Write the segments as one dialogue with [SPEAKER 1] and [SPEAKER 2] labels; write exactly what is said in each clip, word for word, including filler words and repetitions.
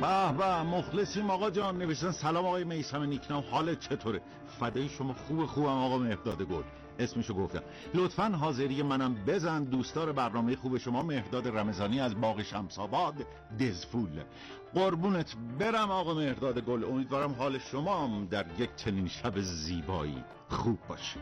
[SPEAKER 1] به به مخلصیم آقا جان. نوشتن سلام آقای میثم نیکنام، حالت چطوره؟ فدای شما. خوب خوبم آقا مهرداد گل، اسمشو گفتم. لطفاً حاضری منم بزن. دوستدار برنامه خوب شما مهرداد رمضانی از باغ شمس‌آباد دزفول. قربونت برم آقا مهرداد گل. امیدوارم حال شما هم در یک چنین شب زیبایی خوب باشه.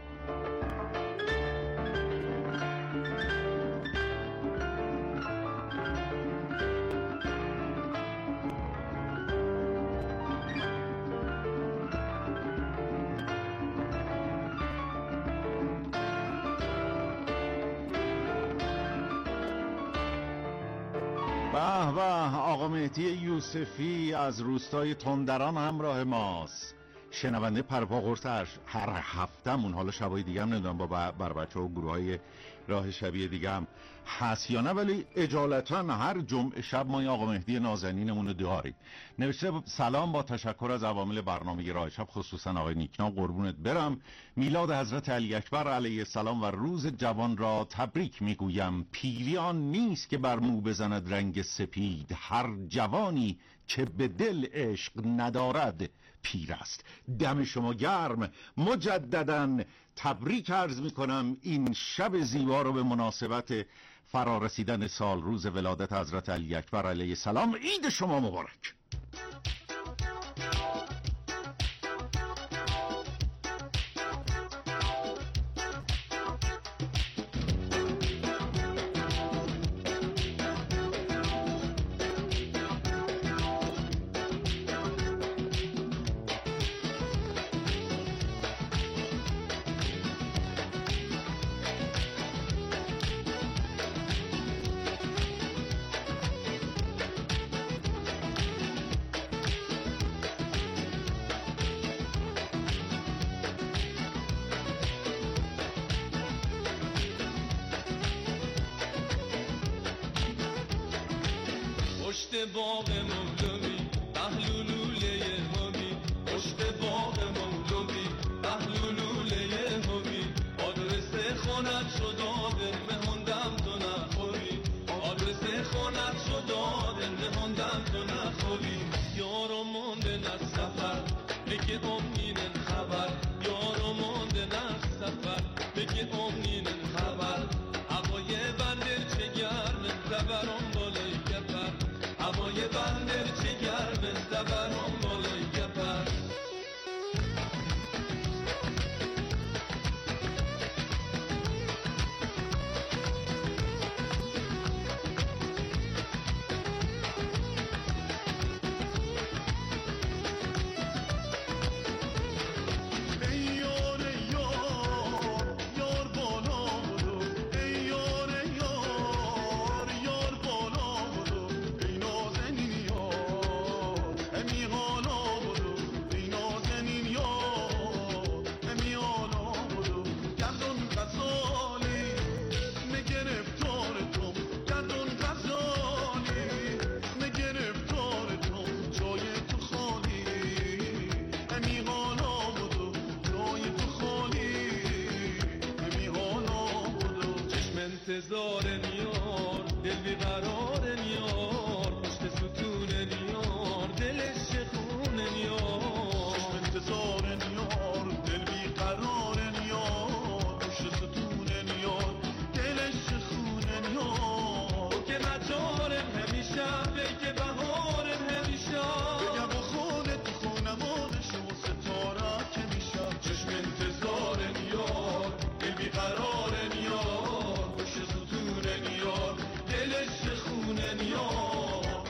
[SPEAKER 1] به به آقا مهدی یوسفی از روستای تندران همراه ماست. شنونده پرپا قرص هر هفتمون، حالا شبای دیگه هم نمیدونم با بر بچه ها و گروه های راه شبیه دیگه هم هست یا نه، ولی اجالتا هر جمعه شب ما آقا مهدی نازنینمون رو داریم. نوشته سلام با تشکر از عوامل برنامه راه شب، خصوصا آقای نیکنا، قربونت برم. میلاد حضرت علی اکبر علیه السلام و روز جوان را تبریک میگویم. پیری آن نیست که بر مو بزند رنگ سپید، هر جوانی که به دل عشق ندارد پیر است. دم شما گرم. مجدداً تبریک عرض میکنم این شب زیبا رو به مناسبت فرارسیدن سال روز ولادت حضرت علی اکبر علیه السلام. عید شما مبارک.
[SPEAKER 2] پشت باغ مولوی پهلولوله همی، پشت باغ مولوی پهلولوله همی، آدرس خونت شو دادن مهندم تو نخوری، آدرس خونت شو دادن مهندم تو نخوری. یارو موندن از سفر بگه امنینن خبر، یارو موندن از سفر بگه امنینن خبر. هوای بندر چه گرمه زبرم بالای گپر، هوای بندر چه گرمه زبرم بالای گپر. انتظار نیار دل بیقرار نیار، پشت ستون نیار دلش خون نیار. انتظار نیار دل بیقرار نیار، پشت ستون نیار دلش خون نیار. تو که نچارم همیشه بگه بهارم همیشه، بگه با خودت خونم آدش و ستاره که میشه. چشم انتظار نیار دل بیقرار نیار، دلش خونه نیار.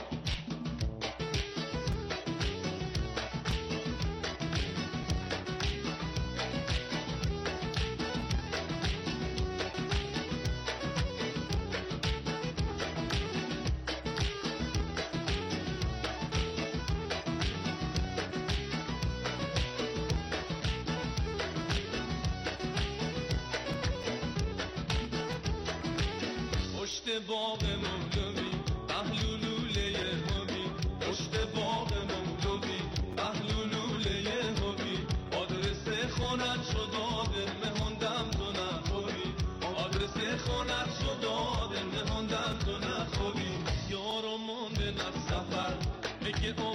[SPEAKER 2] پشت باغ مولوی پهلولوله همی، پشت باغ مولوی پهلولوله همی، آدرس خونت شو دادن مهندم تو نخوری، آدرس خونت شو دادن مهندم تو نخوری. یارو موندن از سفر بگه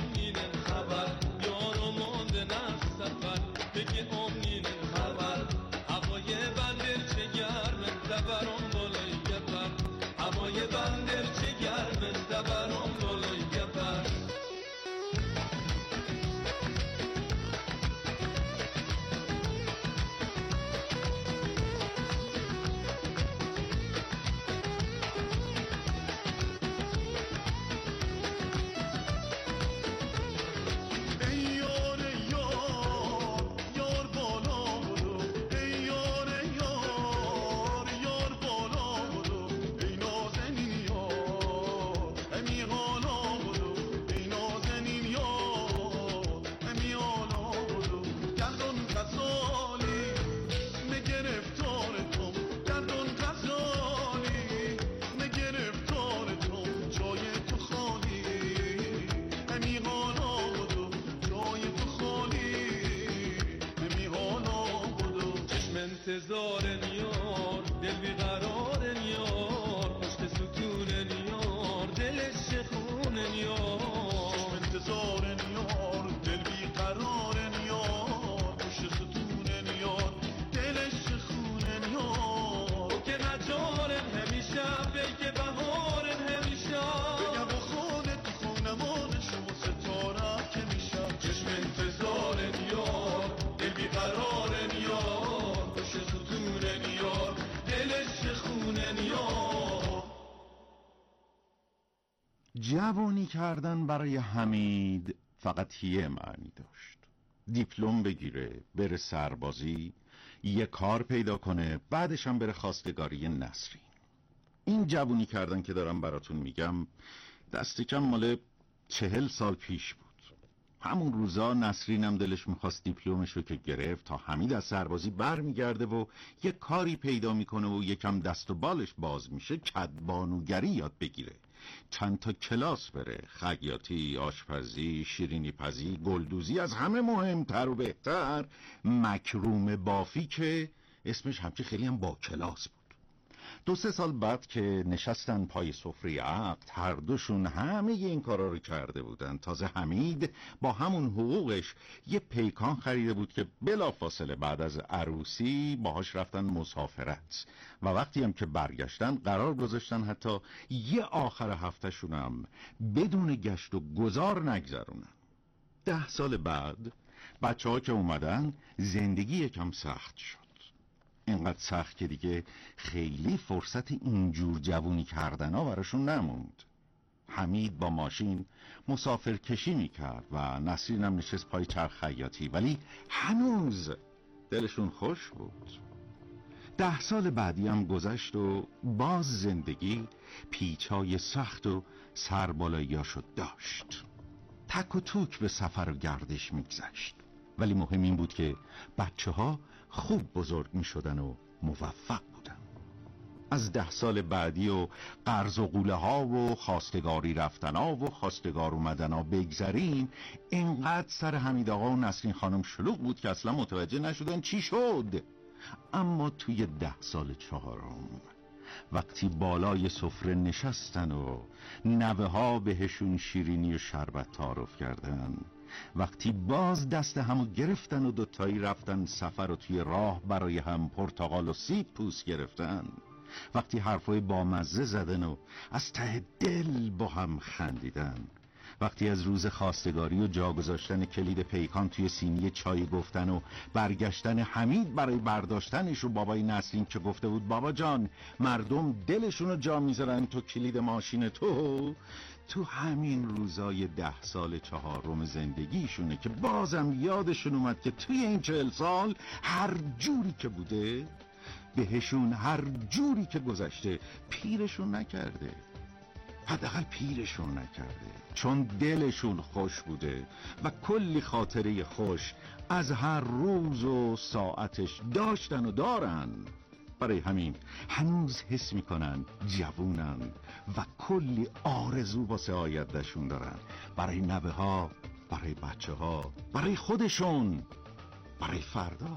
[SPEAKER 2] انتظار یار دل بیقرار یار پشت ستون یار دلش خون یار
[SPEAKER 3] انتظار یار دل بیقرار یار پشت ستون یار دلش خون یار
[SPEAKER 2] تو که نجارم همیشه بگه بهارم همیشه
[SPEAKER 3] بگم با خودت خونمان شما ستاره که میشم
[SPEAKER 2] چشم انتظار یار دل بیقرار یار پشت ستون یار دلش خون یار.
[SPEAKER 1] جوانی کردن برای حمید فقط یه معنی داشت: دیپلم بگیره، بره سربازی، یه کار پیدا کنه، بعدش هم بره خواستگاری نسرین. این جوانی کردن که دارم براتون میگم دست کم مال چهل سال پیش بود. همون روزا نسرین هم دلش میخواست دیپلمشو که گرفت تا حمید از سربازی بر میگرده و یه کاری پیدا میکنه و یکم دست و بالش باز میشه کدبانوگری یاد بگیره، چند تا کلاس بره، خیاطی، آشپزی، شیرینی پزی، گلدوزی، از همه مهمتر و بهتر مکروم بافی که اسمش همچه خیلی هم با کلاس بود. دو سه سال بعد که نشستن پای سفره عقد، هر دوشون همه این کارا رو کرده بودن. تازه حمید با همون حقوقش یه پیکان خریده بود که بلافاصله بعد از عروسی باهاش رفتن مسافرت و وقتی هم که برگشتن قرار گذاشتن حتی یه آخر هفتهشون هم بدون گشت و گذار نگذرونن. ده سال بعد بچه ها که اومدن زندگی یکم سخت شد، اینقدر سخت که دیگه خیلی فرصت اینجور جوونی کردن ها براشون نموند. حمید با ماشین مسافر کشی میکرد و نسرین هم نشست پای چرخ خیاطی، ولی هنوز دلشون خوش بود. ده سال بعدی هم گذشت و باز زندگی پیچای سخت و سربالاییاشو داشت. تک و توک به سفر و گردش میگذشت، ولی مهم این بود که بچه ها خوب بزرگ می شدن و موفق بودن. از ده سال بعدی و قرض و قوله ها و خواستگاری رفتن ها و خواستگار اومدن ها بگذریم، اینقدر سر حمید آقا و نسرین خانم شلوغ بود که اصلا متوجه نشدن چی شد. اما توی ده سال چهارم وقتی بالای سفره نشستن و نوه ها بهشون شیرینی و شربت تعارف کردن، وقتی باز دست همو گرفتن و دوتایی رفتن سفر و توی راه برای هم پرتقال و سیب پوست گرفتن، وقتی حرفای بامزه زدن و از ته دل با هم خندیدن، وقتی از روز خواستگاری و جا گذاشتن کلید پیکان توی سینی چای گفتن و برگشتن حمید برای برداشتنش و بابای نسرین که گفته بود بابا جان مردم دلشونو جا میذارن تو کلید ماشین تو، تو همین روزای ده سال چهارم زندگیشونه که بازم یادشون اومد که توی این چهل سال هر جوری که بوده بهشون هر جوری که گذشته پیرشون نکرده، حداقل پیرشون نکرده، چون دلشون خوش بوده و کلی خاطره خوش از هر روز و ساعتش داشتن و دارن. برای همین هنوز حس میکنن جوونن و کلی آرزو واسه آیندهشون دارن، برای نوه ها، برای بچه ها، برای خودشون، برای فردا.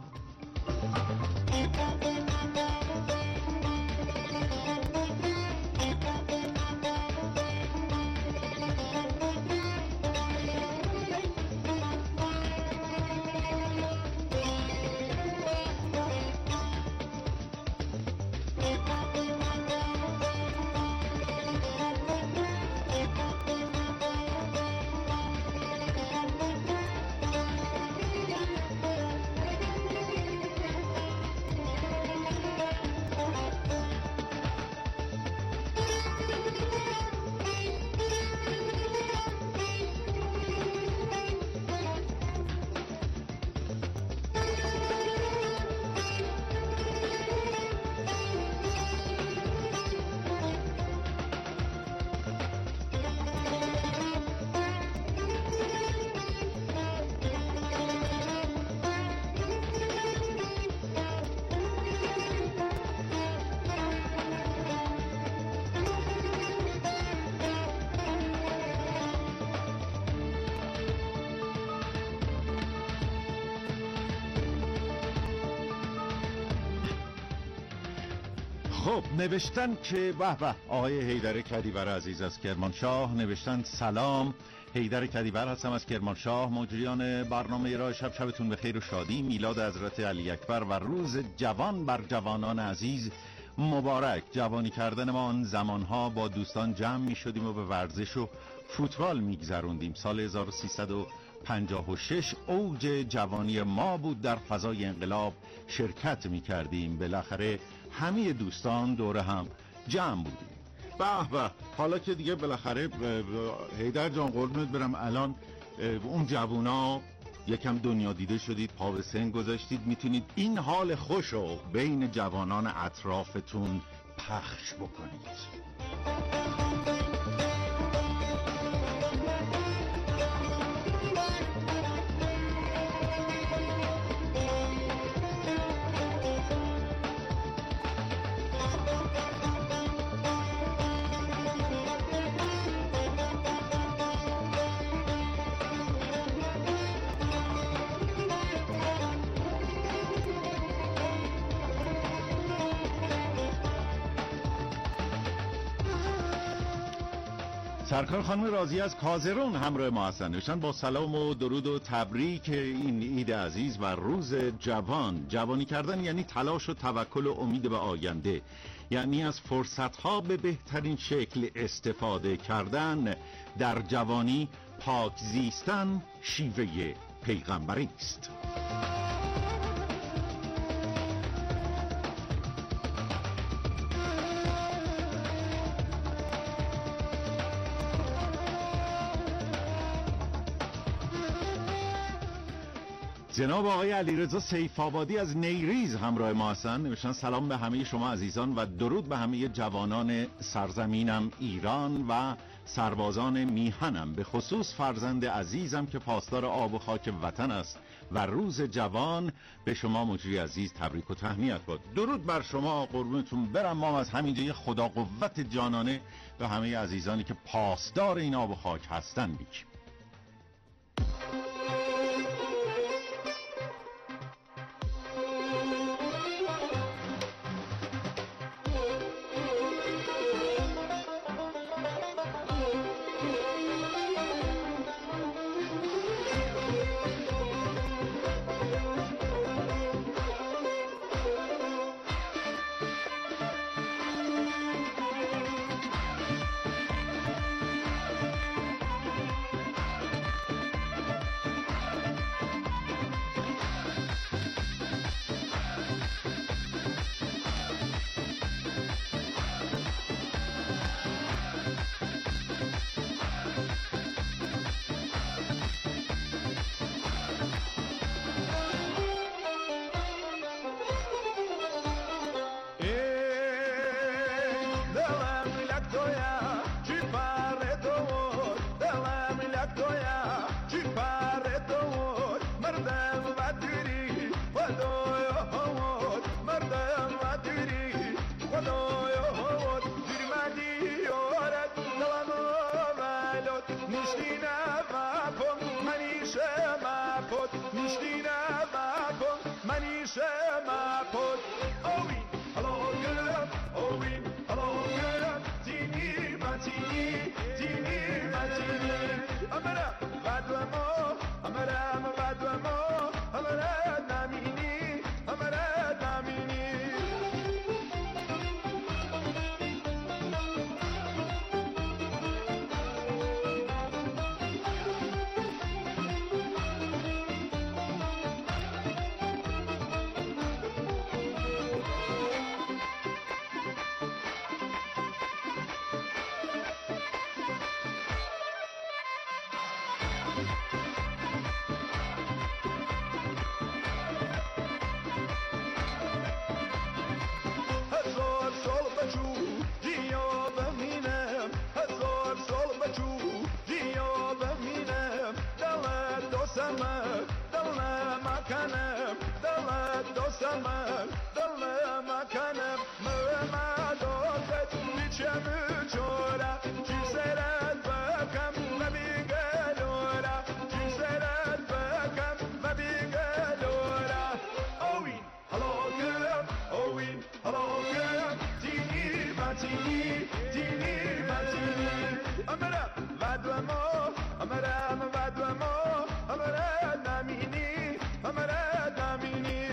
[SPEAKER 1] خب نوشتن که به به آقای حیدر کدیور عزیز از کرمانشاه نوشتن سلام، حیدر کدیور هستم از کرمانشاه، مجریان برنامه راه شب. شبتون بخیر و شادی، میلاد حضرت علی اکبر و روز جوان بر جوانان عزیز مبارک. جوانی کردن ما آن زمانها با دوستان جمع می شدیم و به ورزش و فوتبال می گذروندیم. سال هزار و سیصد و پنجاه و شش اوج جوانی ما بود، در فضای انقلاب شرکت می کردیم، بالاخره همه دوستان دور هم جمع بودیم. به به حالا که دیگه بالاخره حیدر جان قربونت برم، الان اون جوونا یکم دنیا دیده شدید، پا به سن گذاشتید، میتونید این حال خوش رو بین جوانان اطرافتون پخش بکنید. سرکار خانم راضی از کازرون همراه ما هستند. نوشتن با سلام و درود و تبریک این عید عزیز و روز جوان. جوانی کردن یعنی تلاش و توکل و امید به آینده، یعنی از فرصتها به بهترین شکل استفاده کردن. در جوانی پاک زیستن شیوه پیغمبری است. جناب آقای علیرضا سیف‌آبادی از نیریز همراه ما هستند. نوشتن سلام به همه شما عزیزان و درود به همه جوانان سرزمینم ایران و سربازان میهنم، به خصوص فرزند عزیزم که پاسدار آب و خاک وطن است و روز جوان به شما مجری عزیز تبریک و تهنیت باد. درود بر شما، قربونتون برم. ما از همینجا یه خدا قوت جانانه به همه عزیزانی که پاسدار این آب و خاک هستن میگیم.
[SPEAKER 3] متینی دینی متینی امرا ودو ما امرا ودو ما امرا نمینی امرا نمینی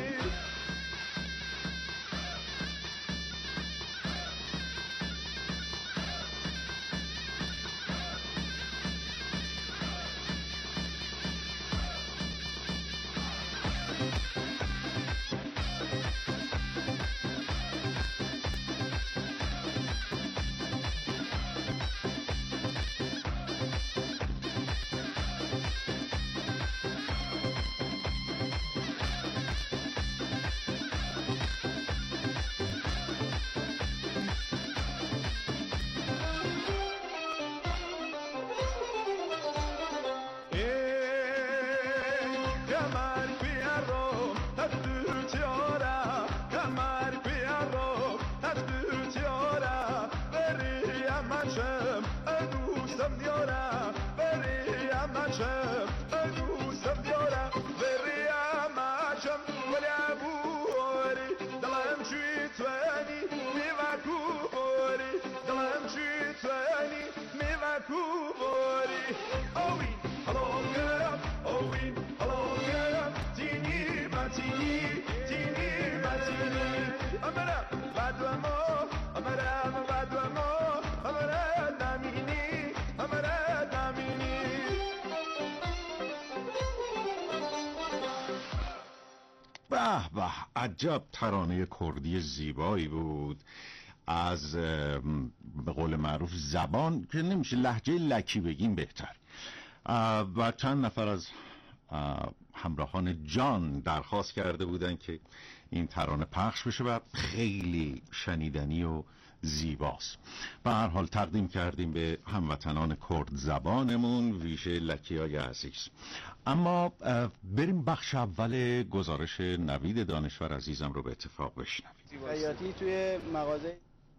[SPEAKER 1] به به، عجب ترانه کردی زیبایی بود از به قول معروف زبان که نمیشه لهجه لکی بگیم بهتر. و چند نفر از همراهان جان درخواست کرده بودن که این ترانه پخش بشه و خیلی شنیدنی و زیباست. به هر حال تقدیم کردیم به هموطنان کرد زبانمون ویژه لکیای عزیز. اما بریم بخش اول گزارش نوید دانشور عزیزم رو به اتفاق بشنویم.
[SPEAKER 4] خیاطی توی مغازه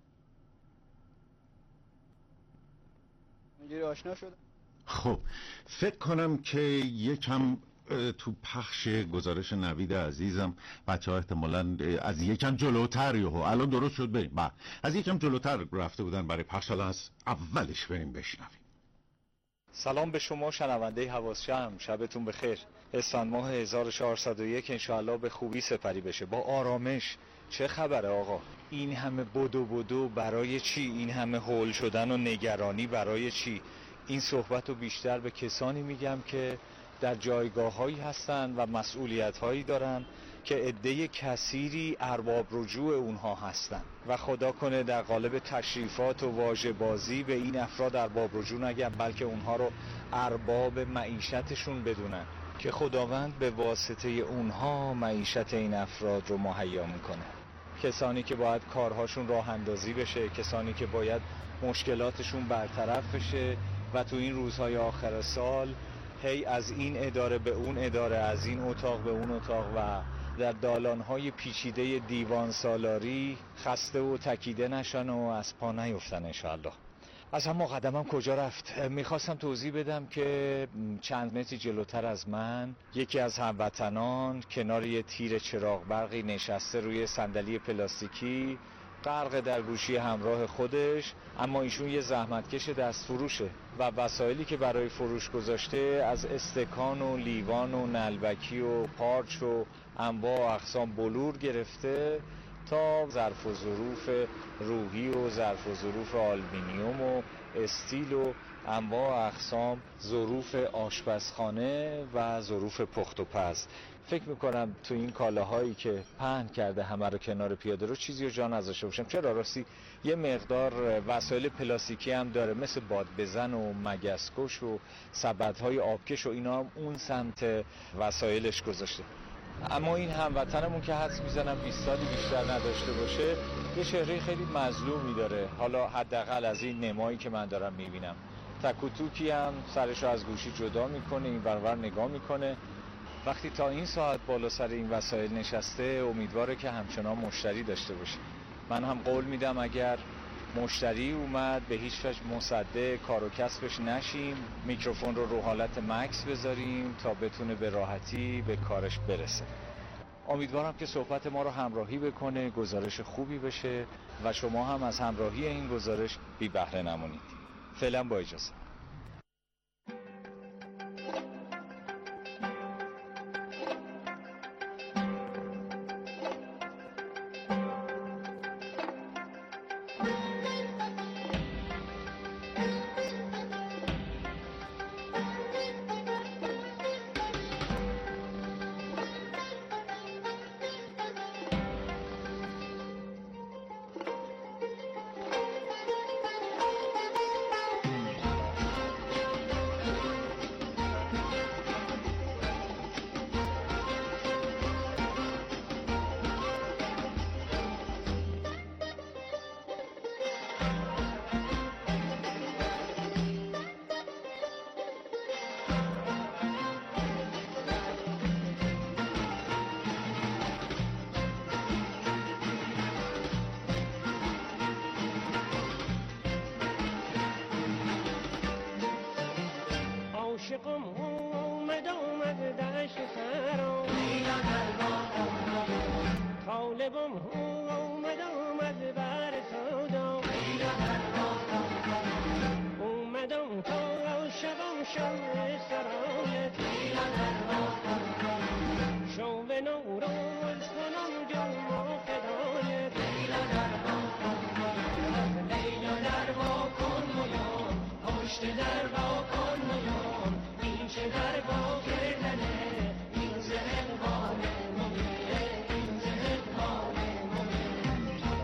[SPEAKER 4] اینجوری آشنا شد.
[SPEAKER 1] خب فکر کنم که یکم تو پخش گزارش نوید عزیزم بچه ها احتمالاً از یکم جلوتر یهو الان درست شد بریم با. از یکم جلوتر رفته بودن برای پخش، حالا از اولش بریم بشنویم.
[SPEAKER 5] سلام به شما شنونده حواس شم، شبتون بخیر. اسفند ماه هزار و چهارصد و یک انشاءالله به خوبی سپری بشه با آرامش. چه خبره آقا؟ این همه بدو بدو برای چی؟ این همه هول شدن و نگرانی برای چی؟ این صحبت رو بیشتر به کسانی میگم که در جایگاه هایی هستن و مسئولیت هایی دارن که عده کثیری ارباب رجوع اونها هستن و خدا کنه در قالب تشریفات و واژه بازی به این افراد ارباب رجوع نگم، بلکه اونها رو ارباب معیشتشون بدونن که خداوند به واسطه اونها معیشت این افراد رو مهیا میکنه. کسانی که باید کارهاشون راه اندازی بشه، کسانی که باید مشکلاتشون برطرف بشه و تو این روزهای آخر سال هی از این اداره به اون اداره، از این اتاق به اون اتاق و در دالانهای پیچیده دیوان سالاری خسته و تکیده نشن و از پا نیفتن انشاءالله. از هم مقدمم کجا رفت؟ میخواستم توضیح بدم که چند متری جلوتر از من یکی از هموطنان کنار یه تیر چراغ برقی نشسته روی صندلی پلاستیکی، غرق در گوشی همراه خودش، اما ایشون یه زحمتکش دست فروشه و وسایلی که برای فروش گذاشته از استکان و لیوان و نلبکی و پارچ و انواع و اقسام بلور گرفته تا ظرف و ظروف روحی و ظرف و ظروف آلومینیوم و استیل و انواع و اقسام ظروف آشپزخانه و ظروف پخت و پز. فکر میکنم تو این کالاهایی که پهن کرده همه رو کنار پیاده رو چیزی رو جا نذاشته باشم. چرا راستی یه مقدار وسایل پلاستیکی هم داره مثل باد بزن و مگسکش و سبدهای آبکش و اینا هم اون سمت وسایلش گذاشته. اما این هموطنمون که حدس میزنم بیست سالی بیشتر نداشته باشه یه چهره خیلی مظلومی داره، حالا حداقل از این نمایی که من دارم میبینم. تک و توکی هم سرشو از گوشی جدا میکنه، این برور نگاه میکنه. وقتی تا این ساعت بالا سر این وسایل نشسته امیدواره که همچنان مشتری داشته باشه. من هم قول میدم اگر مشتری اومد به هیچ وجه مصدق کار و کسبش نشیم، میکروفون رو رو حالت مکس بذاریم تا بتونه به راحتی به کارش برسه. امیدوارم که صحبت ما رو همراهی بکنه، گزارش خوبی بشه و شما هم از همراهی این گزارش بی بهره نمونید. فعلا با اجازه.
[SPEAKER 6] عاشقم اومد اومد دشت سرام طالبم اومد اومد بر سودام اومدم تا شبم شب سرایت شو به نوروز کنم جام و فدایت لیلا در با کن مویان پشت در با کن مویان این چه در با کردنه این زهر باله مویه این زهر باله مویه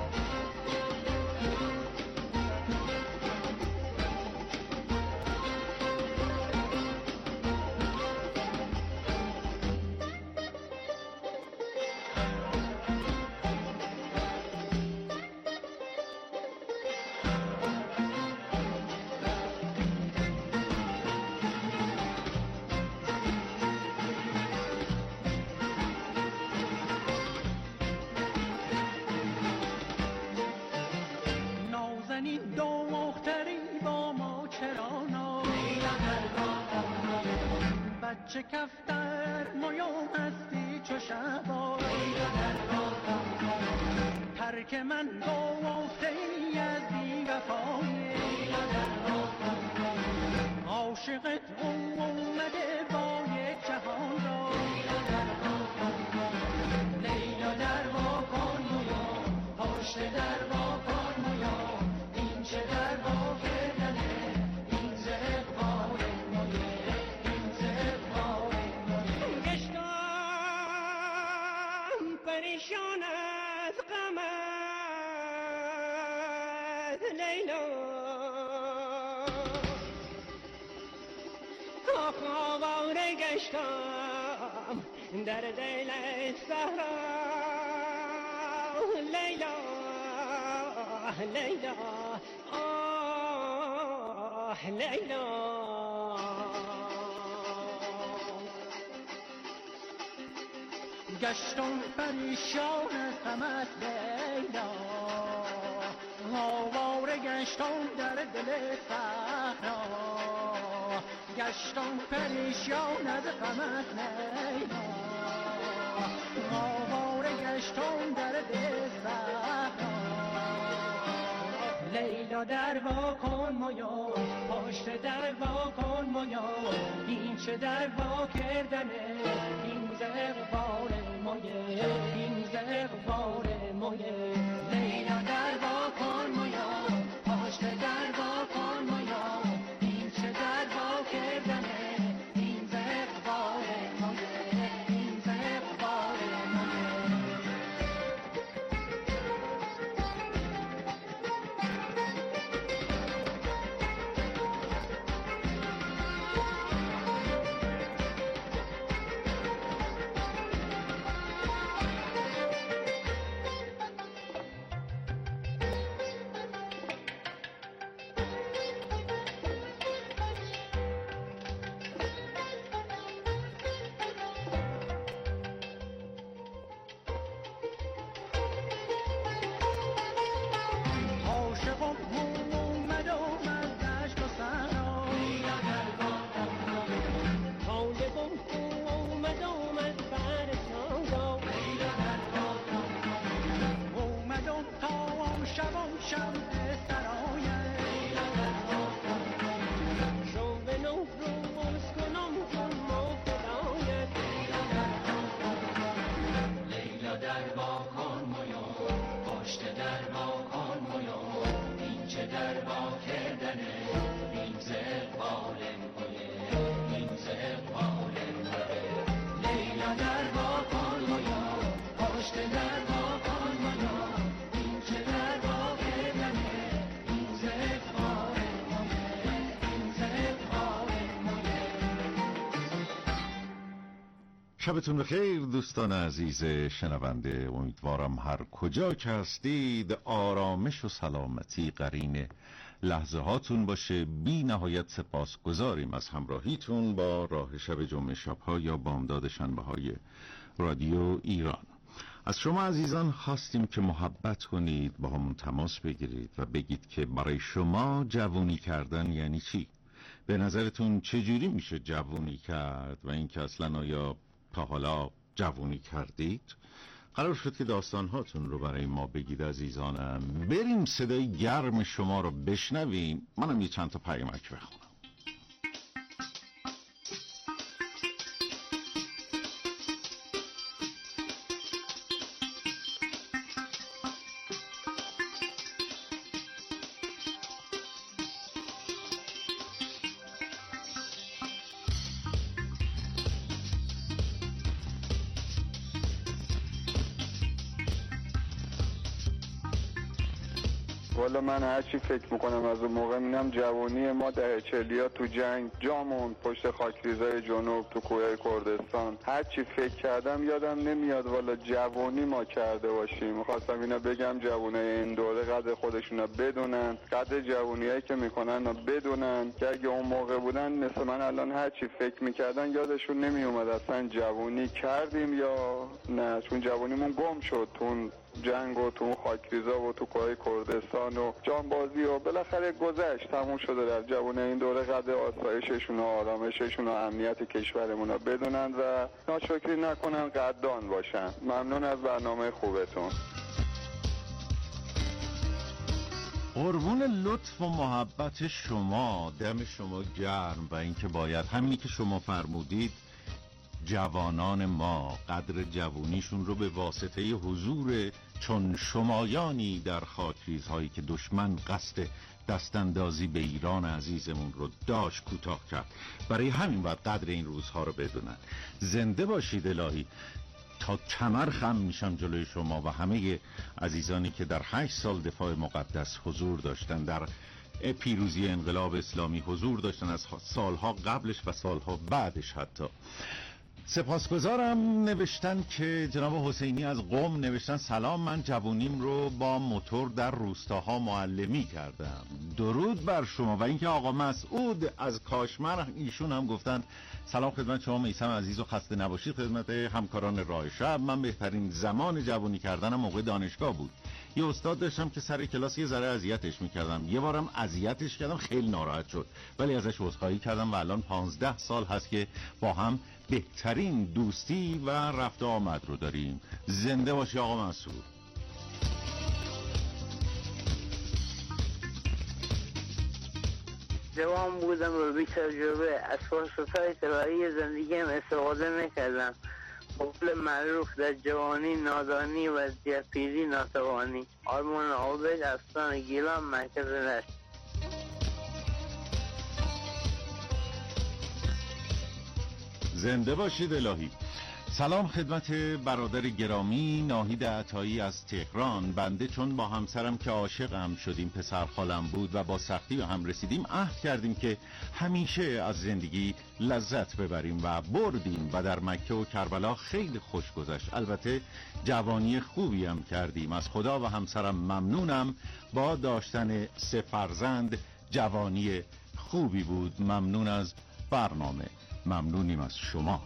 [SPEAKER 7] بچه کفتر مویوم هستی چو شبا ترک من گفته ای از بی وفایی عاشقت اومده با یک جهان را لیلا در با کن مویوم پشت در با کن مویوم این چه در با کردنه این زهر باره مویه پریشان از غمت لیلا آواره گشتم در دل صحرا لیلا لیلا آه لیلا گشتم پریشان از غمت لیلا آواره گشتم در دل صحرا گشتم پریشان از غمت لیلا آواره گشتم در دل صحرا لیلا در وا کن مویو پشت در وا کن مویو این چه در وا کردنه این زغبار مویه این زغبار مویه لیلا در وا کن مویو پشت در وا کن مویو این چه در وا کردنه این زغبار مویه این زغبار مویه
[SPEAKER 6] پشت در وا کن مویان این چه در وا کردنه این ز اقبال مویه این ز اقبال مویه لیلا در وا کن مویان پشت در وا کن مویان این چه در وا کردنه این ز اقبال مویه این ز اقبال مویه.
[SPEAKER 1] شبتون بخیر دوستان عزیز شنونده، امیدوارم هر کجا که هستید آرامش و سلامتی قرین لحظه هاتون باشه. بی نهایت سپاس گذاریم از همراهیتون با راه شب جمعه شبها یا بامداد شنبه های رادیو ایران. از شما عزیزان خواستیم که محبت کنید، با همون تماس بگیرید و بگید که برای شما جوونی کردن یعنی چی؟ به نظرتون چجوری میشه جوونی کرد و اینکه اصلا آیا تا حالا جوونی کردید؟ قرار شد که داستان هاتون رو برای ما بگید عزیزانم. بریم صدای گرم شما رو بشنویم، منم یه چند تا پیامک بخونم.
[SPEAKER 8] والا من هرچی فکر میکنم از اون موقع میبینم جوانی ما در چلیا تو جنگ جامون پشت خاکریزای جنوب تو کوه کردستان، هرچی فکر کردم یادم نمیاد والا جوانی ما کرده باشیم. میخواستم اینا بگم جوانای این دوره قدر خودشونا بدونن، قدر جوانیایی که میکنن بدونن که اگه اون موقع بودن مثل من الان هرچی فکر میکردن یادشون نمیومد اصلا جوانی کردیم یا نه، چون جوانیمون گم شد تو جنگ و تو خاکریزا و تو کوه کردستان و جانبازی و بالاخره گذشت، تموم شده. در جوانه این دوره قدر آسایششون و آرامششون و امنیت کشورمون رو بدونن و ناشکری نکنن، قدردان باشن. ممنون از برنامه خوبتون.
[SPEAKER 1] قربون لطف و محبت شما، دم شما گرم. و اینکه باید همینی که شما فرمودید جوانان ما قدر جوونیشون رو به واسطه حضور چون شمایانی در خاکریزهایی که دشمن قصد دستاندازی به ایران عزیزمون رو داشت کوتاه کرد، برای همین باید قدر این روزها رو بدونن. زنده باشید الهی. تا کمر خم میشم جلوی شما و همه عزیزانی که در هشت سال دفاع مقدس حضور داشتن، در پیروزی انقلاب اسلامی حضور داشتن، از سالها قبلش و سالها بعدش حتی. سپاسگزارم. نوشتن که جناب حسینی از قم نوشتن سلام، من جوونیم رو با موتور در روستاها معلمی کردم. درود بر شما. و اینکه آقا مسعود از کاشمر ایشون هم گفتن سلام خدمت شما میثم عزیز و خسته نباشید. خدمت همکاران راه شب، من بهترین زمان جوونی کردنم موقع دانشگاه بود. یه استاد داشتم که سر کلاس یه ذره اذیتش میکردم، یه بارم اذیتش کردم خیلی ناراحت شد، ولی ازش عذرخواهی کردم و الان پانزده سال هست که با هم بهترین دوستی و رفت آمد رو داریم. زنده باشی آقا مسعود.
[SPEAKER 9] جوان بودم و بی تجربه از فرصت‌های طلایی زندگیم استفاده میکردم. قول معروف در جوانی نادانی و در پیری ناتوانی. آرمان عابد، استان گیلان، مرکز نشت.
[SPEAKER 1] زنده باشید الهی. سلام خدمت برادر گرامی ناهید عطایی از تهران. بنده چون با همسرم که عاشقم شدیم، پسر خالم بود و با سختی به هم رسیدیم، عهد کردیم که همیشه از زندگی لذت ببریم و بردیم و در مکه و کربلا خیلی خوش گذشت. البته جوانی خوبی هم کردیم. از خدا و همسرم ممنونم. با داشتن سه فرزند جوانی خوبی بود. ممنون از برنامه. ممنونیم از شما.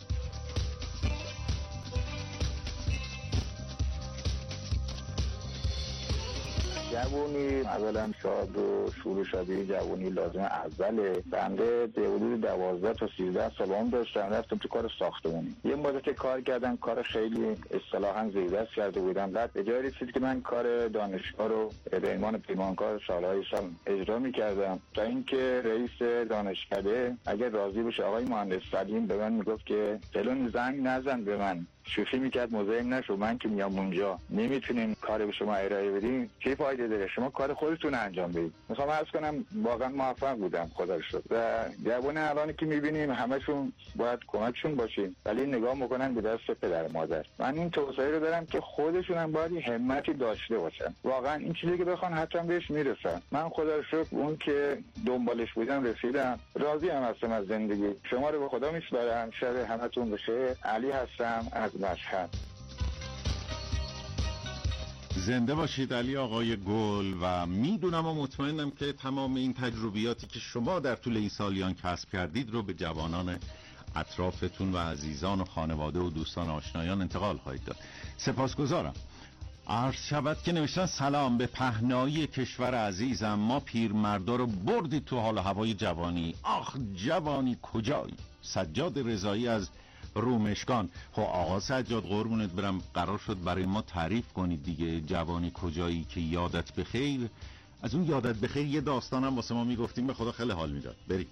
[SPEAKER 10] جوونی اولا شاد و شور و شادی جوونی لازم اوله. بنده به حدود دوازده تا سیزده سال عمر داشتم، رفتم تو کار ساختمانی. یه مدت کار کردم، کار خیلی اصطلاحاً زیردست کرده بودم. بعد به جایی رسید که من کار دانشگاه رو به عنوان پیمانکار سالهای سال اجرا می‌کردم، تا اینکه رئیس دانشکده اگر راضی بشه آقای مهندس سلیم به من میگفت که فلان زنگ نزن به من شوخی میکرد مزاحم نشو، من که میام اونجا نمیتونیم کار به شما ارائه بدیم، چه فایده داره؟ شما کار خودتون انجام بدید. میخوام عرض کنم واقعا موفق بودم خدا رو شکر. و جوان الان که میبینیم همشون باید کمکشون باشیم، ولی نگاه میکنن به دست پدر مادر. من این توصیه رو دارم که خودشون هم باید همتی داشته باشن. واقعا این چیزی که بخوان حتما بهش میرسن. من خدا رو شکر اون که دنبالش بودم رسیدم. راضی ام هستم از زندگی. شما رو به خدا میسپارم. شب همتون بخیر. علی هستم از مشهد.
[SPEAKER 1] زنده باشید علی آقای گل. و میدونم و مطمئنم که تمام این تجربیاتی که شما در طول این سالیان کسب کردید رو به جوانان اطرافتون و عزیزان و خانواده و دوستان آشنایان انتقال خواهید داد. سپاسگزارم. عرض شود که نوشتن سلام به پهنایی کشور عزیزم، ما پیرمردا رو بردید تو حال و هوای جوانی. آخ جوانی کجایی؟ سجاد رضایی از رومشگان. خب آقا سجاد قربونت برم، قرار شد برای ما تعریف کنید دیگه جوانی کجایی که یادت بخیر. از اون یادت بخیر یه داستانم واسه ما میگفتیم، به خدا خیلی حال میداد. برید.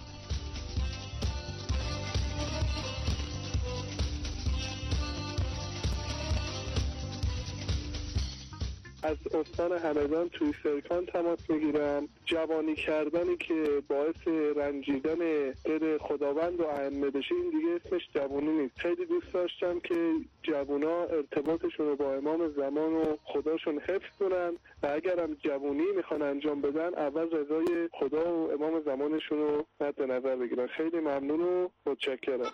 [SPEAKER 11] از استان همدان توی سرکان تماس میگیرم. جوانی کردنی که باعث رنجیدن دل خداوند و ائمه بشه این دیگه اسمش جوانی نیست. خیلی دوست داشتم که جوونا ارتباطشون رو با امام زمان و خداشون حفظ کنن و اگرم جوانی میخوان انجام بدن اول رضای خدا و امام زمانشون رو مد نظر بگیرن. خیلی ممنون و متشکرم.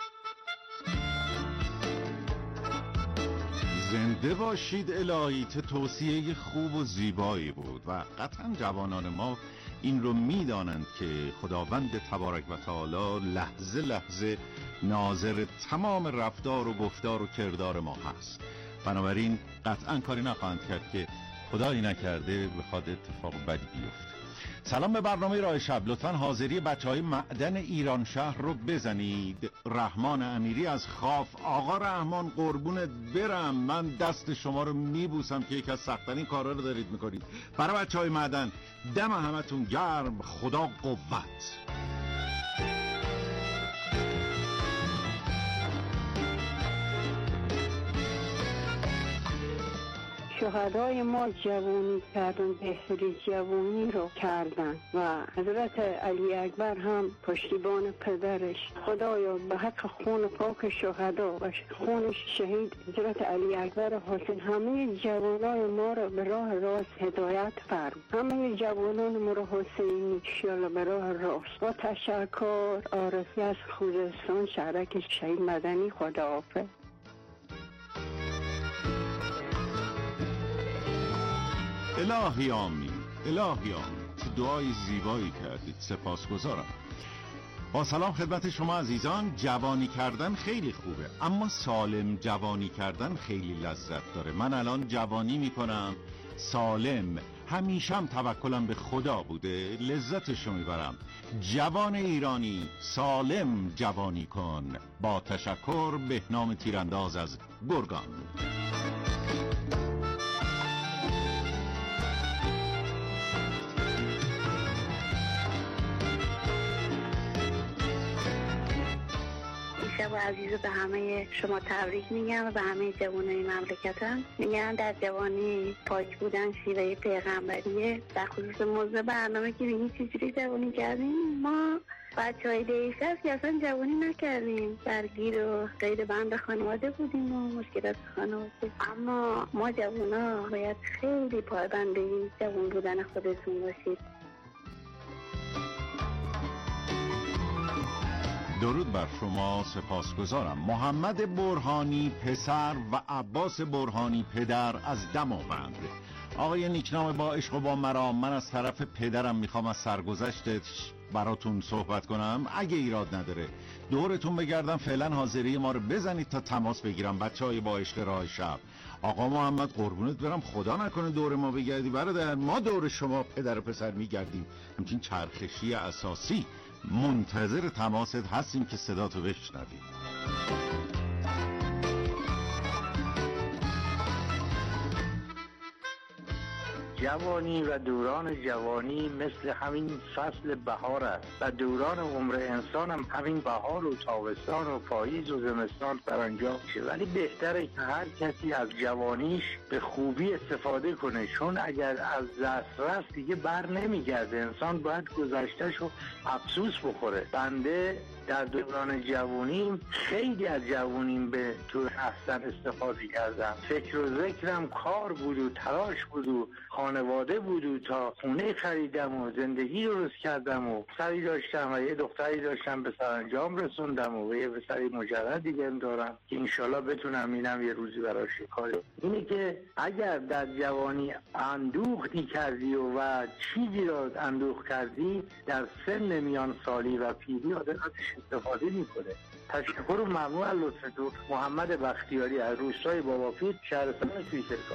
[SPEAKER 1] زنده باشید الهی. چه توصیه خوب و زیبایی بود و قطعا جوانان ما این رو میدانند که خداوند تبارک و تعالی لحظه لحظه ناظر تمام رفتار و گفتار و کردار ما هست. بنابراین قطعا کاری نخواهند کرد که خدایی نکرده بخواد اتفاق بدی بیفته. سلام به برنامه راه شب. لطفاً حاضری بچهای معدن ایران شهر رو بزنید. رحمان امیری از خاف. آقا رحمان قربونت برم، من دست شما رو میبوسم که یک از سخت‌ترین کارا رو دارید میکنید. برای بچهای معدن دم همتون گرم. خدا قوت.
[SPEAKER 12] شهدای ما جوانی کردن، بهتری جوانی رو کردن و حضرت علی اکبر هم پشتیبان پدرش. خدایا به حق خون پاک شهدا و خون شهید حضرت علی اکبر حسین همه جوانای ما رو به راه راست هدایت فرم. همه جوانان ما رو حسین انشالله به راه راست. با تشکر. عارفی از خوزستان، شهرک شهید مدنی. خداحافظ.
[SPEAKER 1] الهی آمین. الهی آمین. دعای زیبایی کردید. سپاسگزارم. با سلام خدمت شما عزیزان. جوانی کردن خیلی خوبه، اما سالم جوانی کردن خیلی لذت داره. من الان جوانی میکنم سالم، همیشم توکلم به خدا بوده، لذتشو میبرم. جوان ایرانی سالم جوانی کن. با تشکر. بهنام تیرانداز از گرگان.
[SPEAKER 13] شب عزیز به همه شما تبریک میگم و به همه جوانای مملکتم میگم در جوانی پاک بودن شیوه پیغمبریه. در خصوص موضوع برنامه که میگی چجوری جوانی کردیم، ما بچه های دیگه هست که اصلا جوانی نکردیم، درگیر و غیر بند خانواده بودیم و مشکلات خانواده. اما ما جوانا باید خیلی پایبند این جوان بودن خودتون باشید.
[SPEAKER 1] درود بر شما. سپاسگزارم. محمد برهانی پسر و عباس برهانی پدر از دماوند. آقای نیکنام با عشق و با مرام، من از طرف پدرم میخوام از سرگذشتش براتون صحبت کنم اگه ایراد نداره. دورتون بگردم. فعلا حاضری ما رو بزنید تا تماس بگیرم. بچه های با عشق راه شب. آقا محمد قربونت برم، خدا نکنه دور ما بگردی برادر. ما دور شما پدر و پسر میگردیم. همچین چرخشی اساسی. منتظر تماست هستیم که صداتو بشنویم.
[SPEAKER 10] جوانی و دوران جوانی مثل همین فصل بهار است و دوران عمر انسان هم همین بهار و تابستان و پاییز و زمستان سرانجام میشه، ولی بهتره که هر کسی از جوانیش به خوبی استفاده کنه، چون اگر از دسترس دیگه بر نمیگرده. انسان باید گذشتهشو افسوس بخوره. بنده در دوران جوانیم خیلی از جوانیم به طور احسن استفاده کردم. فکر و ذکرم کار بود و تلاش بود و خانواده بود و تا خونه خریدم و زندگی درست کردم و پسری داشتم و یه دختری داشتم به سرانجام رسوندم و یه پسری مجرد دیگه دارم که انشالله بتونم اینم یه روزی براش کاری. اینه که اگر در جوانی اندوختی کردی و, و چیزی را اندوخت کردی، در سن میان سالی و پیری آدم ازش استفاده میکنه. تشکر و ممنون از لطفتون. محمد بختیاری از روستای باباپیر، شهرستان سویسرکان.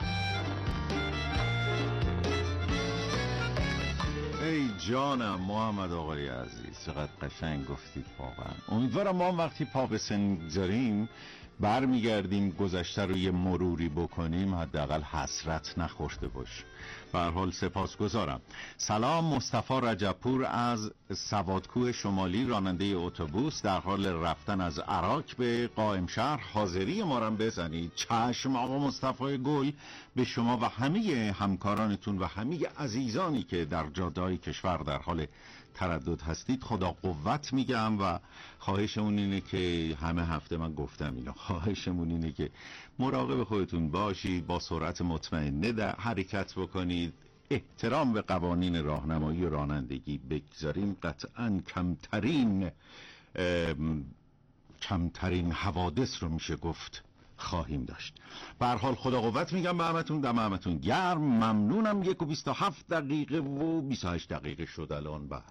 [SPEAKER 1] ای جانم محمد آقای عزیز، چقدر قشنگ گفتید واقعا. امیدوارم ما وقتی پا به سن میگذاریم برمیگردیم گذشته رو یه مروری بکنیم، حداقل حسرت نخورده باش. به هر حال سپاسگزارم. سلام، مصطفی رجبپور از سوادکوه شمالی، راننده اتوبوس، در حال رفتن از عراق به قائم شهر. حاضری ما رو بزنید. چشم آقا مصطفی گل، به شما و همه همکارانتون و همه عزیزانی که در جاده‌های کشور در حال تردد هستید خدا قوت میگم و خواهشمون اینه که همه هفته من گفتم اینو، خواهشمون اینه که مراقب خودتون باشید، با سرعت مطمئنه در حرکت بکنید، احترام به قوانین راهنمایی و رانندگی بگذاریم. قطعاً کمترین کمترین حوادث رو میشه گفت خواهیم داشت. به هر حال خدا قوت میگم به همتون، دم همتون گرم. ممنونم. یک و بیست و هفت دقیقه و بیست و هشت دقیقه شد الان. بله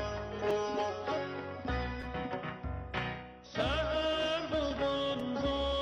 [SPEAKER 2] سر ببان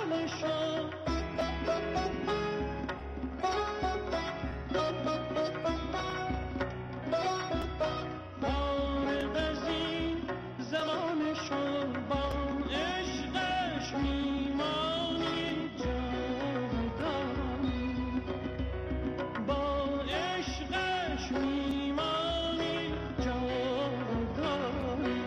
[SPEAKER 7] زمانشان فارغ از این زمانشان با عشقش میمانی جاودانی با عشقش میمانی جاودانی.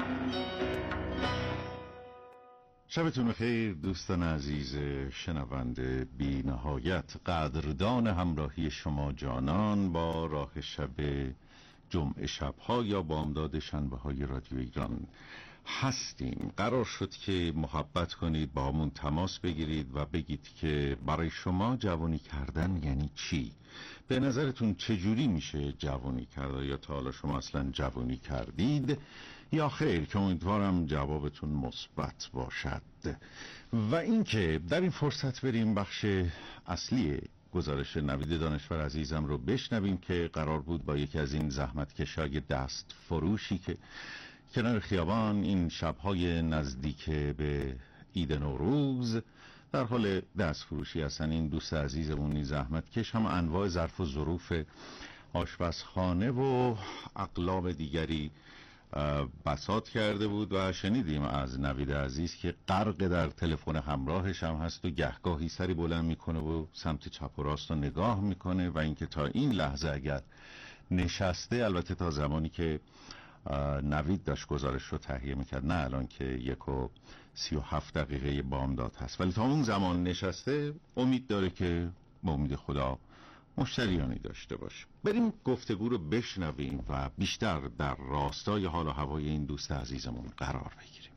[SPEAKER 1] شبتون خیر دوستان عزیز شنونده، بی نهایت قدردان همراهی شما جانان با راه شب جمعه شبها یا بامداد شنبه های رادیو ایران هستیم. قرار شد که محبت کنید، با همون تماس بگیرید و بگید که برای شما جوانی کردن یعنی چی؟ به نظرتون چجوری میشه جوانی کرد؟ یا تا حالا شما اصلا جوانی کردید یا خیر؟ که امیدوارم جوابتون مثبت باشد. و اینکه در این فرصت بریم بخش اصلی گزارش نوید دانشور عزیزم رو بشنویم که قرار بود با یکی از این زحمتکشای دست فروشی که کنار خیابان این شبهای نزدیک به عید نوروز در حال دست فروشی هستن، این دوست عزیزمون این زحمتکش هم انواع ظرف و ظروف آشپزخانه و اقلام دیگری بساط کرده بود و شنیدیم از نوید عزیز که غرق در تلفن همراهش هم هست و گهگاهی سری بلند میکنه و سمت چپ و راست رو نگاه میکنه و اینکه تا این لحظه اگر نشسته، البته تا زمانی که نوید داشت گزارش رو تهیه میکرد، نه الان که یک و سی و هفت دقیقه بامداد هست، ولی تا اون زمان نشسته، امید داره که با امید خدا مشتریانی داشته باشه. بریم گفتگو رو بشنویم و بیشتر در راستای حال و هوای این دوست عزیزمون قرار بگیریم.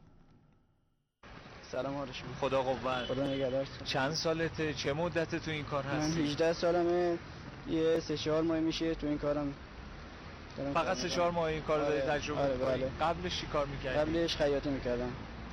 [SPEAKER 4] سلام علیکم.
[SPEAKER 5] خدا قوت.
[SPEAKER 4] خدا نگهدار.
[SPEAKER 5] چند سالته؟ چه مدت تو این کار هستی؟
[SPEAKER 4] من هجده سالمه. یه سه چهار ماه میشه تو این کارم.
[SPEAKER 5] فقط سه چهار ماه این کار رو داری تجربه
[SPEAKER 4] آره
[SPEAKER 5] می‌کنی؟
[SPEAKER 4] بله.
[SPEAKER 5] قبلش چی کار می‌کردی؟
[SPEAKER 4] قبلش خیاطی می‌کردم.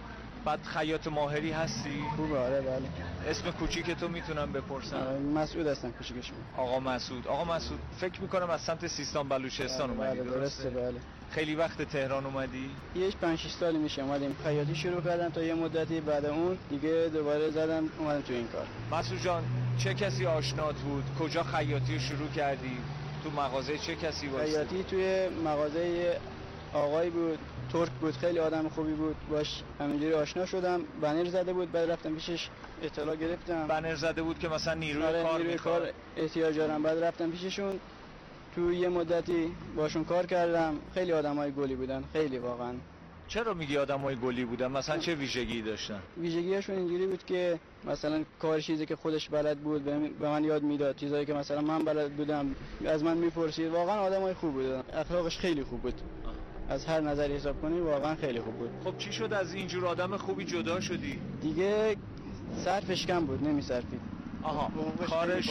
[SPEAKER 5] بعد خیاط ماهری هستی؟
[SPEAKER 4] خوبه آره بله.
[SPEAKER 5] اسم کوچیک تو میتونم بپرسم؟
[SPEAKER 4] مسعود هستم کوچیکشون.
[SPEAKER 5] آقا مسعود. آقا مسعود فکر میکنم از سمت سیستان بلوچستان
[SPEAKER 4] بله
[SPEAKER 5] اومدی،
[SPEAKER 4] بله درسته؟ بله.
[SPEAKER 5] خیلی وقت تهران اومدی؟
[SPEAKER 4] یه پنج شش سالی میشه اومدیم خیاطی شروع کردم تا یه مدتی، بعد اون دیگه دوباره زدم اومدم تو این کار.
[SPEAKER 5] مسعود جان چه کسی آشنات بود؟ کجا خیاطی رو شروع کردی؟ تو مغازه چه کسی واسه؟
[SPEAKER 4] خیاطی توی مغازه آقایی بود، ترک بود، خیلی آدم خوبی بود، باش همینجوری آشنا شدم. بنر زده بود، بعد رفتم پیشش اطلاع گرفتم.
[SPEAKER 5] بنر زده بود که مثلا نیروی
[SPEAKER 4] آره
[SPEAKER 5] کار
[SPEAKER 4] نیروی
[SPEAKER 5] میخواد،
[SPEAKER 4] کار احتیاج دارم، بعد رفتم پیششون تو یه مدتی باشون کار کردم. خیلی آدمای گلی بودن، خیلی واقعا.
[SPEAKER 5] چرا میگی آدمای گلی بودن؟ مثلا چه ویژگی داشتن؟
[SPEAKER 4] ویژگیاشون اینجوری بود که مثلا کار چیزی که خودش بلد بود به من یاد میداد، چیزایی که مثلا من بلد بودم از من میپرسید. واقعا آدمای خوب بودن، اخلاقش خیلی خوب بود. از هر نظری حساب کنی واقعا خیلی خوب بود.
[SPEAKER 5] خب چی شد از اینجور آدم خوبی جدا شدی؟
[SPEAKER 4] دیگه صرفش کم بود، نمیصرفید.
[SPEAKER 5] آها کارش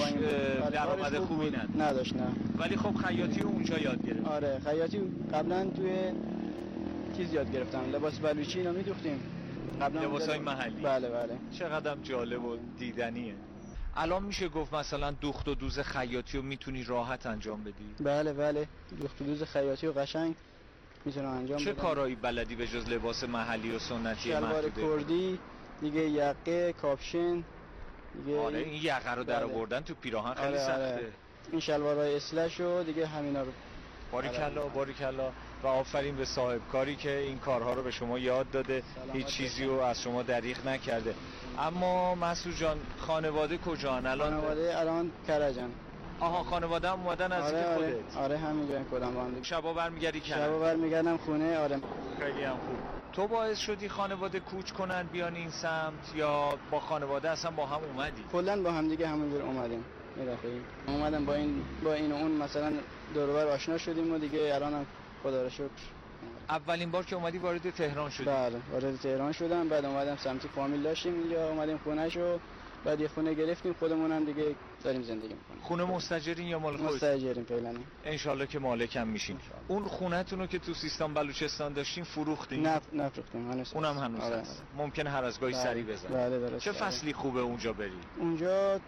[SPEAKER 5] درآمد خوبی
[SPEAKER 4] نداشت. نه
[SPEAKER 5] ولی خب خیاطی رو اونجا یاد گرفت.
[SPEAKER 4] آره خیاطی قبلا توی چیز یاد گرفتم، لباس بلوچی اینا میدوختیم قبلا،
[SPEAKER 5] لباسای محلی.
[SPEAKER 4] بله بله.
[SPEAKER 5] چقدرم جالب و دیدنیه. الان میشه گفت مثلا دوخت و دوز خیاطی رو میتونی راحت انجام بدی؟
[SPEAKER 4] بله بله، دوخت و دوز خیاطی و قشنگ میتونم انجام بدم.
[SPEAKER 5] چه کارهایی بلدی به جز لباس محلی و سنتی؟
[SPEAKER 4] شلوار کردی دیگه، یقه، کاپشن دیگه.
[SPEAKER 5] آره این یقه رو در آوردن تو پیراهن خیلی
[SPEAKER 4] آره
[SPEAKER 5] سخته.
[SPEAKER 4] آره. این شلوارهای اسلش و دیگه همینا رو.
[SPEAKER 5] باریکلا باریکلا و آفرین به صاحب کاری که این کارها رو به شما یاد داده، هیچ چیزی رو از شما دریغ نکرده. اما مسعود جان خانواده کجان الان؟
[SPEAKER 4] خانواده الان کرجن.
[SPEAKER 5] آها خانواده هم اومدن از
[SPEAKER 4] آره
[SPEAKER 5] خودت؟
[SPEAKER 4] آره آره همینجا کدام با هم دیگه.
[SPEAKER 5] شبا برمیگردی کنن؟
[SPEAKER 4] شبا برمیگردم خونه. آره
[SPEAKER 5] خیلی هم خوب. تو باعث شدی خانواده کوچ کنن بیان این سمت یا با خانواده اصلا با هم اومدی؟
[SPEAKER 4] کلا با هم دیگه همونجور اومدیم. میرفتیم اومدم با این با این و اون مثلا دور و بر آشنا شدیم و دیگه الانم خدا رو شکر.
[SPEAKER 5] اولین بار که اومدی وارد تهران شدی؟
[SPEAKER 4] بله وارد تهران شدم، بعد اومدم سمتی فامیل داشتیم اینجا، اومدیم خونه‌شو، بعد یه خونه گرفتیم خودمونم دیگه داریم زندگی می‌کنیم.
[SPEAKER 5] خونه مستاجرین یا مال خودت؟
[SPEAKER 4] مستاجرین فعلا.
[SPEAKER 5] ان شاءالله که مالکم میشین. اون خونه‌تون رو که تو سیستان بلوچستان داشتین فروختین؟
[SPEAKER 4] نه نفروختیم هنوز.
[SPEAKER 5] اونم هنوز
[SPEAKER 4] آره.
[SPEAKER 5] هست. ممکنه هر از گاهی سری بزنه.
[SPEAKER 4] بله بله.
[SPEAKER 5] چه فصلی خوبه اونجا بری؟
[SPEAKER 4] اونجا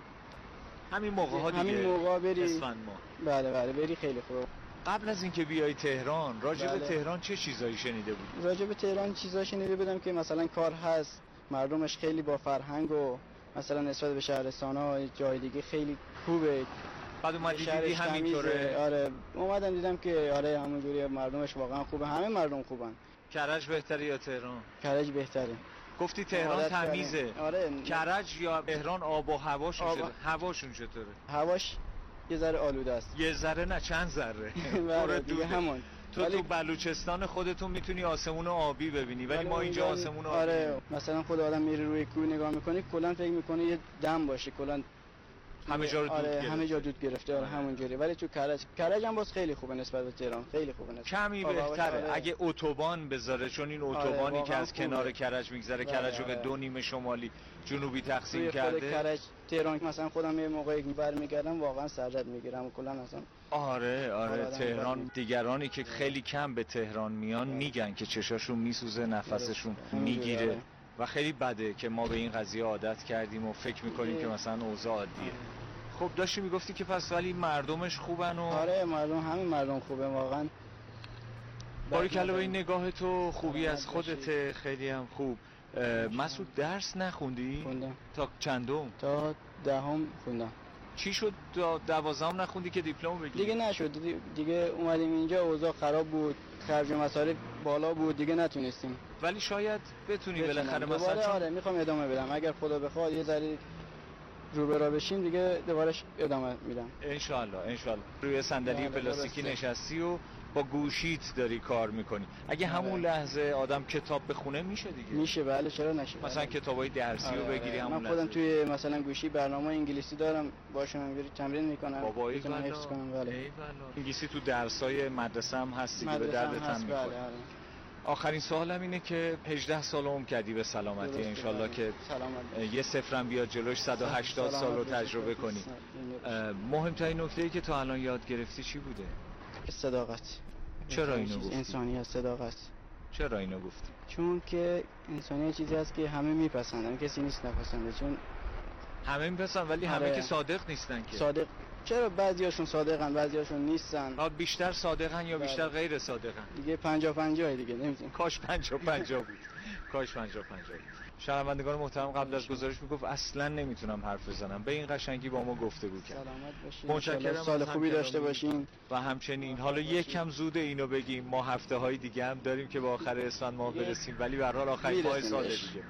[SPEAKER 5] همین موقع ها دیگه.
[SPEAKER 4] همین موقع بری.
[SPEAKER 5] اسفند ماه.
[SPEAKER 4] بله بله بری خیلی خوبه.
[SPEAKER 5] قبل از اینکه بیای تهران راجع به
[SPEAKER 4] بله.
[SPEAKER 5] تهران چه چیزایی شنیده بودی؟
[SPEAKER 4] راجع به تهران چیزایی شنیده بودم که مثلا کار هست، مردمش خیلی با فرهنگ و مثلا نسبت به شهرستان‌ها جای دیگه خیلی خوبه.
[SPEAKER 5] بعد اومدی دیدی همینطوره؟
[SPEAKER 4] آره اومدم دیدم که آره همونجوری مردمش واقعا خوبه، همه مردم خوبن.
[SPEAKER 5] کرج بهتره یا تهران؟
[SPEAKER 4] کرج بهتره.
[SPEAKER 5] گفتی تهران تمیزه.
[SPEAKER 4] آره.
[SPEAKER 5] کرج یا تهران آب و هواشون آب... چطوره؟ هواشون چطوره؟
[SPEAKER 4] هواش یه ذره آلوده است.
[SPEAKER 5] یه ذره نه چند ذره.
[SPEAKER 4] آره دیگه همون.
[SPEAKER 5] تو ولی... تو بلوچستان خودتون میتونی آسمون آبی ببینی ولی ما اینجا آسمون آبی.
[SPEAKER 4] آره مثلا خود آدم میره روی کوه نگاه میکنی کلا فکر میکنه یه دم باشه، کلا
[SPEAKER 5] همه جا رو دود
[SPEAKER 4] آره
[SPEAKER 5] گرفته.
[SPEAKER 4] همه جا دود گرفته آره همونجوری. ولی تو کرج کرج هم باز خیلی خوبه نسبت به تهران، خیلی خوبه نسبت.
[SPEAKER 5] کمی بهتره آره. اگه اتوبان بذاره، چون این اتوبانی آره که از خوبه. کنار کرج میگذره کرج رو آره. به دو نیمه شمالی جنوبی تقسیم کرده.
[SPEAKER 4] خود کرج تهران مثلا خودم یه موقعی برمیگردم واقعا سرجد میگیرم کلا مثلا.
[SPEAKER 5] آره آره تهران دیگرانی که خیلی کم به تهران میان آره. میگن که چشاشون میسوزه، نفسشون میگیره آره. و خیلی بده که ما به این قضیه عادت کردیم و فکر میکنیم که مثلا اوضاع عادیه. خب داشتی میگفتی که پس ولی مردمش خوبن و
[SPEAKER 4] آره مردم همین مردم خوبه واقعا.
[SPEAKER 5] باریکلا به این نگاه تو خوبی از خودت خیلی هم خوب. مسعود درس نخوندی؟
[SPEAKER 4] خوندم.
[SPEAKER 5] تا چندم؟
[SPEAKER 4] تا دهم خوندم.
[SPEAKER 5] چی شد دوازدهم نخوندی که دیپلم بگیری؟
[SPEAKER 4] دیگه نشد دیگه اومدیم اینجا اوضاع خراب بود، خرج مصارف بالا بود دیگه نتونستیم.
[SPEAKER 5] ولی شاید بتونی بالاخره مثلا
[SPEAKER 4] چون... آره میخوام ادامه بدم اگر خدا بخواد یه ذره رو به راه بشیم دیگه دوباره ادامه میدم
[SPEAKER 5] ان شاء الله ان شاء الله. روی صندلی پلاستیکی نشستی و با گوشیت داری کار میکنی. اگه آره. همون لحظه آدم کتاب بخونه میشه دیگه.
[SPEAKER 4] میشه بله چرا نشه.
[SPEAKER 5] مثلا کتابای درسی آره. رو بگیری همون
[SPEAKER 4] من خودم توی مثلا گوشی برنامه انگلیسی دارم باشم اینجوری تمرین میکنم.
[SPEAKER 5] بابا ای حفظ کنم بله. انگلیسی تو درسای مدرسه هم هستی که به دردت هم میخوره. بله آره. آخرین سوالم اینه که هجده سال عمر کردی به سلامتی انشالله که سلامت. یه صفرم بیاد جلوش صد و هشتاد سال رو تجربه کنی. مهمترین نکته‌ای که تا الان یاد گرفتی چی بوده؟
[SPEAKER 4] صداقت.
[SPEAKER 5] چرا اینو گفتی؟
[SPEAKER 4] انسانیت، صداقت.
[SPEAKER 5] چرا اینو گفتی؟
[SPEAKER 4] چون که انسانیت چیزی هست که همه میپسندن، کسی نیست نپسنده. چون
[SPEAKER 5] همه میپسندن ولی همه آره. که صادق نیستن که.
[SPEAKER 4] صادق چرا بعضیاشون صادقن بعضیاشون نیستن.
[SPEAKER 5] ها بیشتر صادقن یا بیشتر بله. غیر صادقن؟
[SPEAKER 4] دیگه پنجاه پنجاه دیگه نمیدونم.
[SPEAKER 5] کاش پنجاه پنجاه بود. کاش پنجاه پنجاه. شنوندگان محترم قبل از گزارش میگفت اصلا نمیتونم حرف بزنم. به این قشنگی با ما گفتگو کرد. متشکرم.
[SPEAKER 4] سال خوبی داشته باشین.
[SPEAKER 5] و همچنین حالا یکم زوده اینو بگیم ما هفته های دیگه هم داریم که با آخر اسفند ماه برسیم ولی به هر حال آخرین ماه سال دیگه.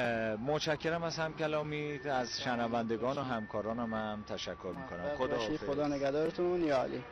[SPEAKER 5] متشکرم از هم کلامی از شنوندگان و همکارانم هم تشکر میکنم. خدا حافظ.
[SPEAKER 4] خدا نگهدارتون. یا علی.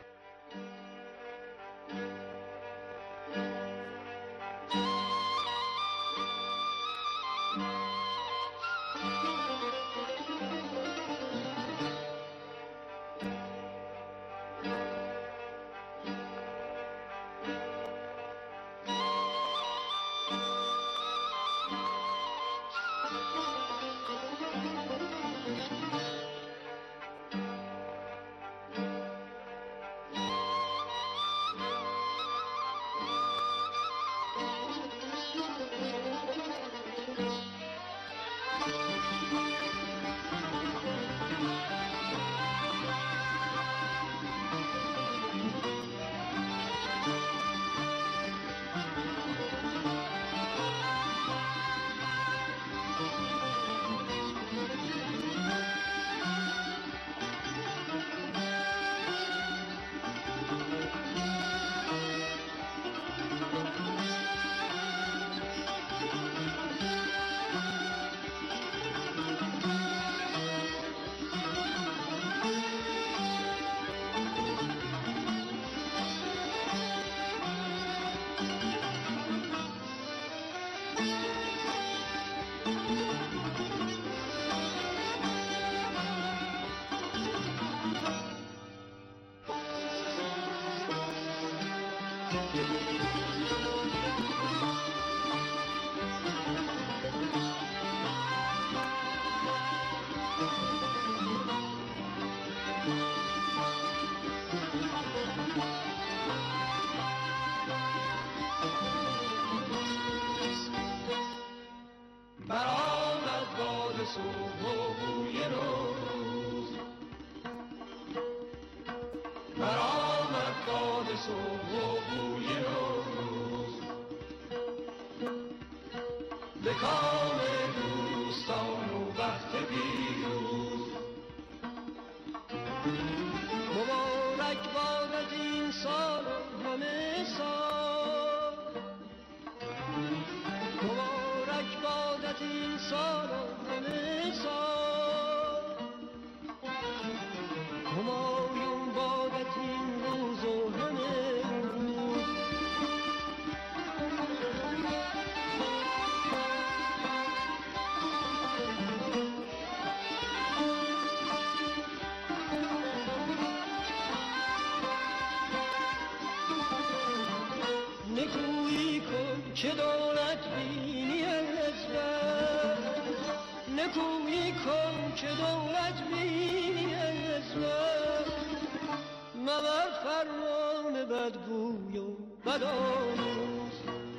[SPEAKER 6] به کام
[SPEAKER 7] نکویی کن که دولت بی عزت مبر فرمان بدگوی و بدآموز.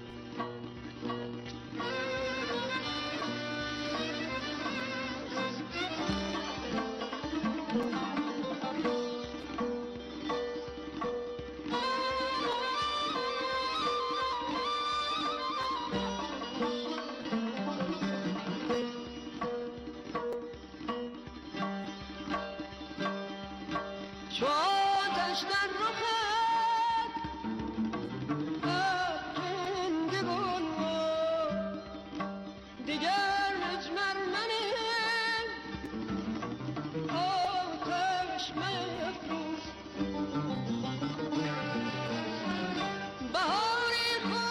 [SPEAKER 7] چو آتش در رخت افکنده گل دیگر مجمر منه آتش مفروز. بهاری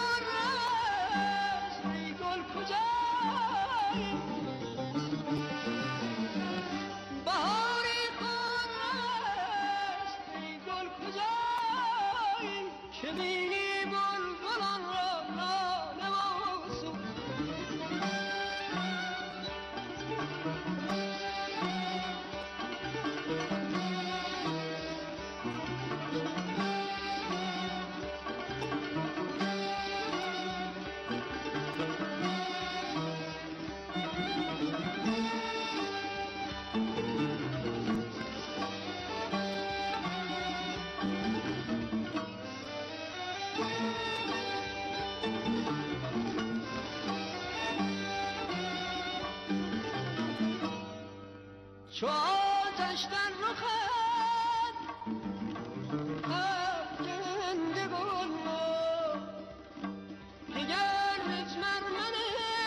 [SPEAKER 7] خورست ای گل کجایی بهاری که بینی بلبلان را ناله و سوز. چو آتش در رخت افکنده گل دیگر مجمر منه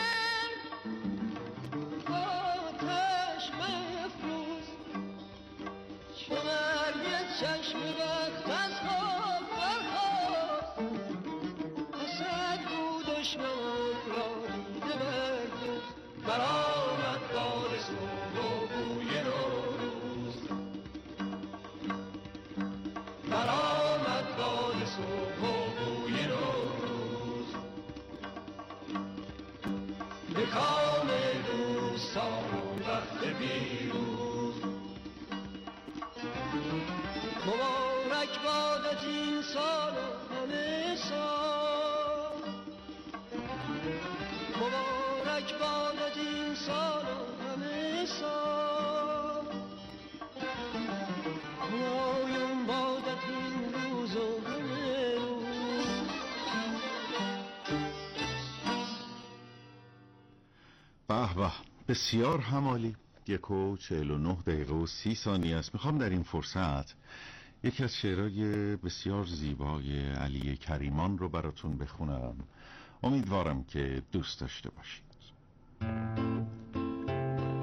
[SPEAKER 7] آتش مفروز. چو مرگ چشم بخت از خواب برخاست حسد بود دشمن را دیده بردوز. برآمد باد صبح و بوی نوروز برآمد باد صبح و بوی نوروز به کام دوستان و وقت پیروز. مبارک بادت این سال و همه سال مبارک بادت این سال و همه سال ملایم بادت این روز و همه روز.
[SPEAKER 1] به به، بسیار همالی. یک و چهل و نه دقیقه و سی ثانیه است. میخوام در این فرصت یکی از شعرهای بسیار زیبای علی کریمان رو براتون بخونم. امیدوارم که دوست داشته باشید.